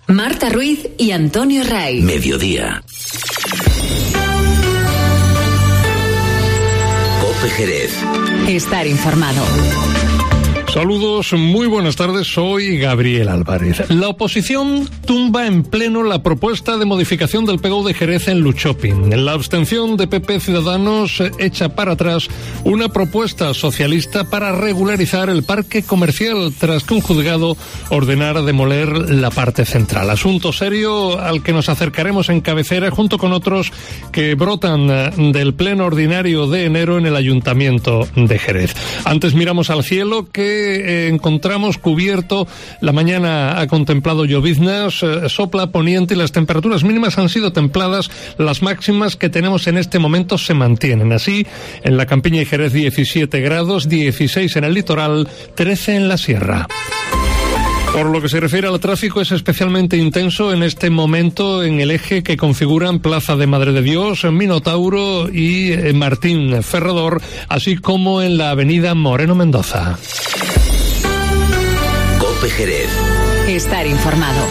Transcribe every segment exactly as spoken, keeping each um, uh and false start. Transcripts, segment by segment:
Marta Ruiz y Antonio Ray. Mediodía. COPE Jerez. Estar informado. Saludos, muy buenas tardes, soy Gabriel Álvarez. La oposición tumba en pleno la propuesta de modificación del P G U de Jerez en Luchopin. La abstención de P P Ciudadanos echa para atrás una propuesta socialista para regularizar el parque comercial tras que un juzgado ordenara demoler la parte central. Asunto serio al que nos acercaremos en cabecera junto con otros que brotan del pleno ordinario de enero en el Ayuntamiento de Jerez. Antes miramos al cielo que encontramos cubierto. La mañana ha contemplado lloviznas, eh, sopla poniente y las temperaturas mínimas han sido templadas. Las máximas que tenemos en este momento se mantienen. Así, en la Campiña y Jerez diecisiete grados, dieciséis en el litoral, trece en la sierra. Por lo que se refiere al tráfico, es especialmente intenso en este momento en el eje que configuran Plaza de Madre de Dios, Minotauro y eh, Martín Ferrador, así como en la avenida Moreno Mendoza. COPE Jerez. Estar informado.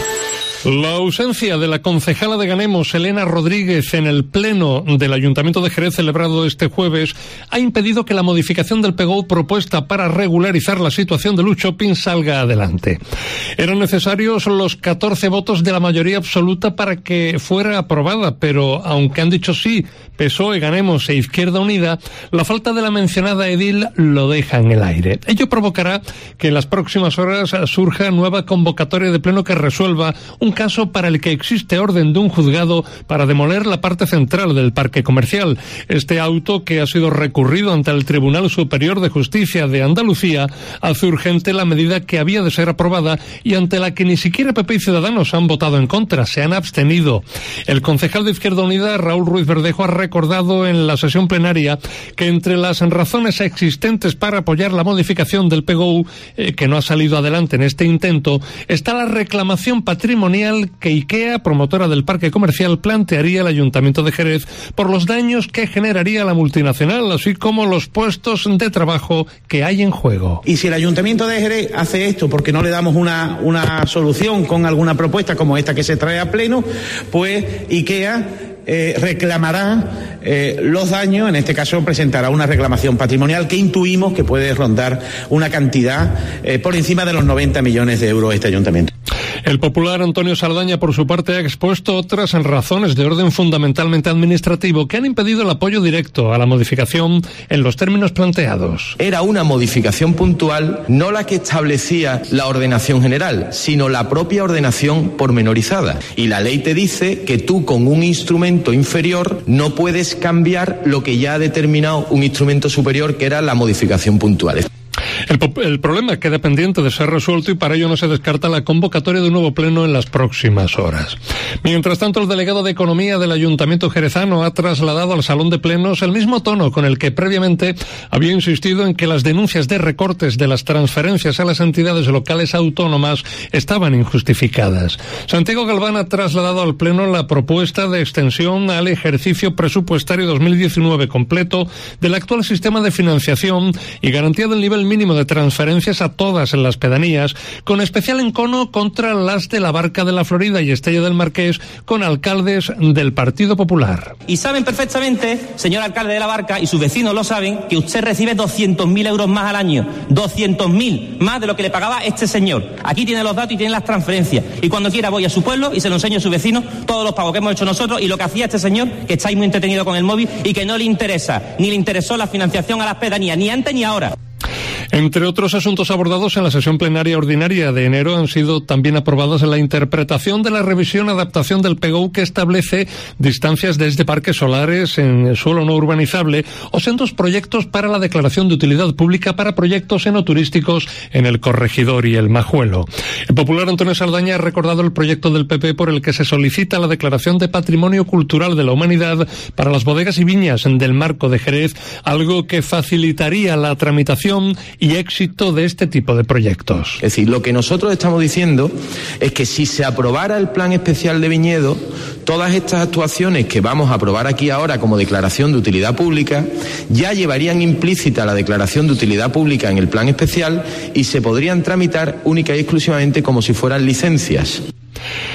La ausencia de la concejala de Ganemos, Elena Rodríguez, en el pleno del Ayuntamiento de Jerez celebrado este jueves ha impedido que la modificación del P G U propuesta para regularizar la situación de Luchopin salga adelante. Eran necesarios los catorce votos de la mayoría absoluta para que fuera aprobada, pero aunque han dicho sí P S O E, Ganemos e Izquierda Unida, la falta de la mencionada edil lo deja en el aire. Ello provocará que en las próximas horas surja nueva convocatoria de pleno que resuelva un caso para el que existe orden de un juzgado para demoler la parte central del parque comercial. Este auto, que ha sido recurrido ante el Tribunal Superior de Justicia de Andalucía, hace urgente la medida que había de ser aprobada y ante la que ni siquiera P P y Ciudadanos han votado en contra, se han abstenido. El concejal de Izquierda Unida, Raúl Ruiz Verdejo, ha recordado en la sesión plenaria que entre las razones existentes para apoyar la modificación del P G U, eh, que no ha salido adelante en este intento, está la reclamación patrimonial que IKEA, promotora del parque comercial, plantearía al Ayuntamiento de Jerez por los daños que generaría la multinacional, así como los puestos de trabajo que hay en juego. Y si el Ayuntamiento de Jerez hace esto porque no le damos una, una solución con alguna propuesta como esta que se trae a pleno, pues IKEA Eh, reclamará eh, los daños, en este caso presentará una reclamación patrimonial que intuimos que puede rondar una cantidad eh, por encima de los noventa millones de euros este ayuntamiento. El popular Antonio Saldaña, por su parte, ha expuesto otras razones de orden fundamentalmente administrativo que han impedido el apoyo directo a la modificación en los términos planteados. Era una modificación puntual, no la que establecía la ordenación general, sino la propia ordenación pormenorizada. Y la ley te dice que tú con un instrumento inferior no puedes cambiar lo que ya ha determinado un instrumento superior, que era la modificación puntual. El, el problema queda pendiente de ser resuelto y para ello no se descarta la convocatoria de un nuevo pleno en las próximas horas. Mientras tanto, el delegado de Economía del Ayuntamiento jerezano ha trasladado al Salón de Plenos el mismo tono con el que previamente había insistido en que las denuncias de recortes de las transferencias a las entidades locales autónomas estaban injustificadas. Santiago Galván ha trasladado al Pleno la propuesta de extensión al ejercicio presupuestario dos mil diecinueve completo del actual sistema de financiación y garantía del nivel mínimo de transferencias a todas las pedanías, con especial encono contra las de la Barca de la Florida y Estella del Marqués, con alcaldes del Partido Popular. Y saben perfectamente, señor alcalde de la Barca, y sus vecinos lo saben, que usted recibe doscientos mil euros más al año, doscientos mil más de lo que le pagaba este señor. Aquí tiene los datos y tiene las transferencias. Y cuando quiera voy a su pueblo y se lo enseño a sus vecinos, todos los pagos que hemos hecho nosotros y lo que hacía este señor, que está ahí muy entretenido con el móvil y que no le interesa, ni le interesó la financiación a las pedanías, ni antes ni ahora. Entre otros asuntos abordados en la sesión plenaria ordinaria de enero han sido también aprobadas la interpretación de la revisión adaptación del P G U que establece distancias desde parques solares en suelo no urbanizable o sendos proyectos para la declaración de utilidad pública para proyectos enoturísticos en el Corregidor y el Majuelo. El popular Antonio Saldaña ha recordado el proyecto del P P por el que se solicita la declaración de Patrimonio Cultural de la Humanidad para las bodegas y viñas del Marco de Jerez, algo que facilitaría la tramitación y éxito de este tipo de proyectos. Es decir, lo que nosotros estamos diciendo es que si se aprobara el plan especial de viñedo, todas estas actuaciones que vamos a aprobar aquí ahora como declaración de utilidad pública ya llevarían implícita la declaración de utilidad pública en el plan especial y se podrían tramitar única y exclusivamente como si fueran licencias.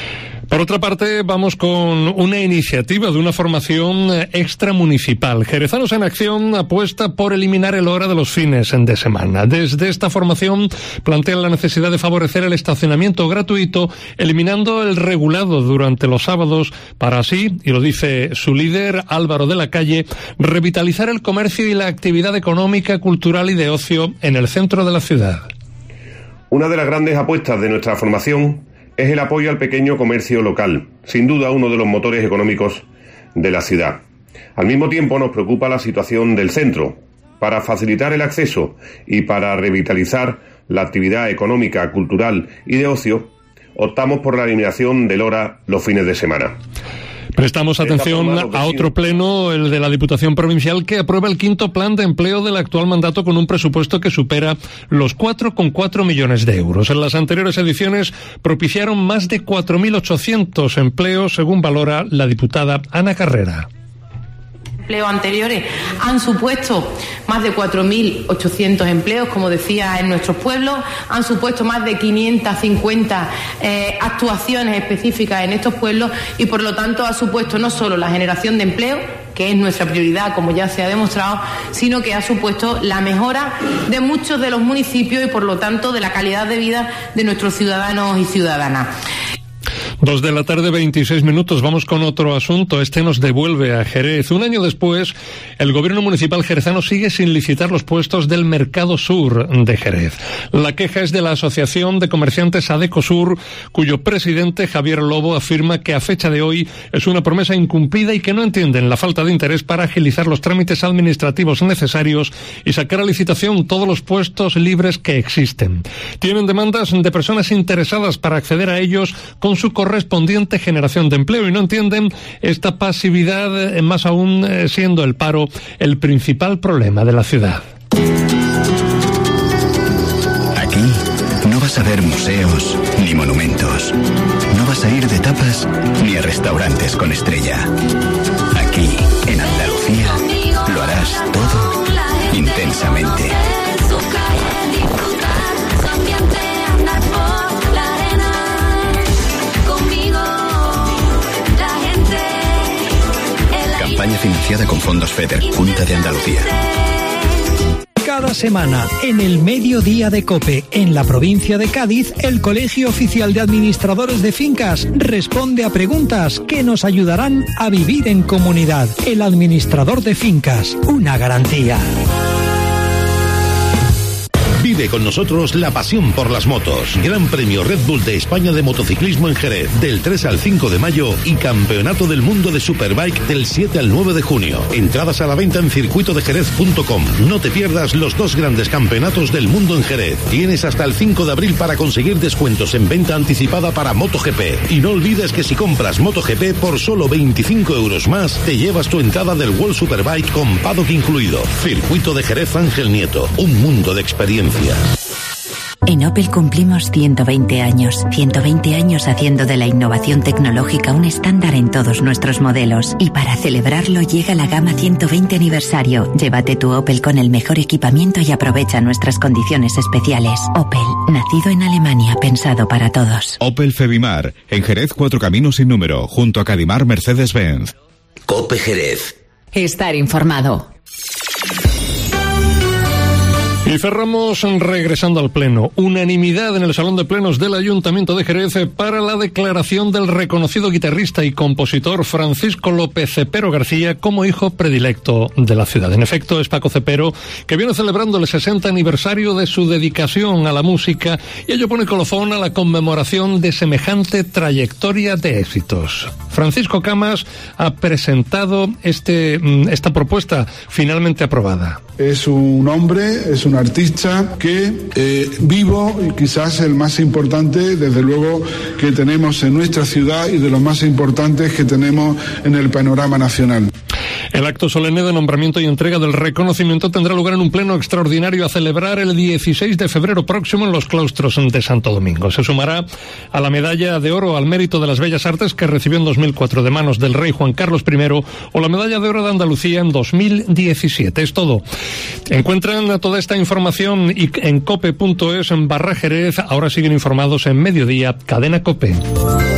Por otra parte, vamos con una iniciativa de una formación extramunicipal. Jerezanos en Acción apuesta por eliminar el hora de los fines de semana. Desde esta formación plantean la necesidad de favorecer el estacionamiento gratuito, eliminando el regulado durante los sábados, para así, y lo dice su líder, Álvaro de la Calle, revitalizar el comercio y la actividad económica, cultural y de ocio en el centro de la ciudad. Una de las grandes apuestas de nuestra formación es el apoyo al pequeño comercio local, sin duda uno de los motores económicos de la ciudad. Al mismo tiempo nos preocupa la situación del centro. Para facilitar el acceso y para revitalizar la actividad económica, cultural y de ocio, optamos por la eliminación del hora los fines de semana. Prestamos atención a otro pleno, el de la Diputación Provincial, que aprueba el quinto plan de empleo del actual mandato con un presupuesto que supera los cuatro coma cuatro millones de euros. En las anteriores ediciones propiciaron más de cuatro mil ochocientos empleos, según valora la diputada Ana Carrera. Empleos anteriores han supuesto más de cuatro mil ochocientos empleos, como decía, en nuestros pueblos, han supuesto más de quinientas cincuenta eh, actuaciones específicas en estos pueblos y, por lo tanto, ha supuesto no solo la generación de empleo, que es nuestra prioridad, como ya se ha demostrado, sino que ha supuesto la mejora de muchos de los municipios y, por lo tanto, de la calidad de vida de nuestros ciudadanos y ciudadanas. Dos de la tarde, veintiséis minutos. Vamos con otro asunto. Este nos devuelve a Jerez. Un año después, el gobierno municipal jerezano sigue sin licitar los puestos del Mercado Sur de Jerez. La queja es de la Asociación de Comerciantes Adecosur, cuyo presidente, Javier Lobo, afirma que a fecha de hoy es una promesa incumplida y que no entienden la falta de interés para agilizar los trámites administrativos necesarios y sacar a licitación todos los puestos libres que existen. Tienen demandas de personas interesadas para acceder a ellos con su correspondiente generación de empleo y no entienden esta pasividad, más aún siendo el paro el principal problema de la ciudad. Aquí no vas a ver museos ni monumentos. No vas a ir de tapas ni a restaurantes con estrella. Aquí, en Andalucía, lo harás todo intensamente. Campaña financiada con fondos FEDER, Junta de Andalucía. Cada semana, en el mediodía de COPE, en la provincia de Cádiz, el Colegio Oficial de Administradores de Fincas responde a preguntas que nos ayudarán a vivir en comunidad. El administrador de fincas, una garantía. Vive con nosotros la pasión por las motos. Gran Premio Red Bull de España de motociclismo en Jerez, del tres al cinco de mayo, y Campeonato del Mundo de Superbike del siete al nueve de junio. Entradas a la venta en circuito de jerez punto com. No te pierdas los dos grandes campeonatos del mundo en Jerez. Tienes hasta el cinco de abril para conseguir descuentos en venta anticipada para MotoGP. Y no olvides que si compras MotoGP por solo veinticinco euros más, te llevas tu entrada del World Superbike con paddock incluido. Circuito de Jerez Ángel Nieto. Un mundo de experiencia. En Opel cumplimos ciento veinte años. ciento veinte años haciendo de la innovación tecnológica un estándar en todos nuestros modelos. Y para celebrarlo llega la gama ciento veinte aniversario. Llévate tu Opel con el mejor equipamiento y aprovecha nuestras condiciones especiales. Opel, nacido en Alemania, pensado para todos. Opel Febimar, en Jerez, Cuatro Caminos sin número, junto a Cadimar Mercedes-Benz. COPE Jerez. Estar informado. Y cerramos regresando al Pleno. Unanimidad en el Salón de Plenos del Ayuntamiento de Jerez para la declaración del reconocido guitarrista y compositor Francisco López Cepero García como hijo predilecto de la ciudad. En efecto, es Paco Cepero, que viene celebrando el sesenta aniversario de su dedicación a la música, y ello pone colofón a la conmemoración de semejante trayectoria de éxitos. Francisco Camas ha presentado este, esta propuesta finalmente aprobada. Es un hombre, es un artista que eh, vivo y quizás el más importante, desde luego, que tenemos en nuestra ciudad y de los más importantes que tenemos en el panorama nacional. El acto solemne de nombramiento y entrega del reconocimiento tendrá lugar en un pleno extraordinario a celebrar el dieciséis de febrero próximo en los claustros de Santo Domingo. Se sumará a la medalla de oro al mérito de las bellas artes que recibió en dos mil cuatro de manos del rey Juan Carlos primero o la medalla de oro de Andalucía en dos mil diecisiete. Es todo. Encuentran toda esta información en cope punto es en barra Jerez. Ahora siguen informados en Mediodía, Cadena COPE.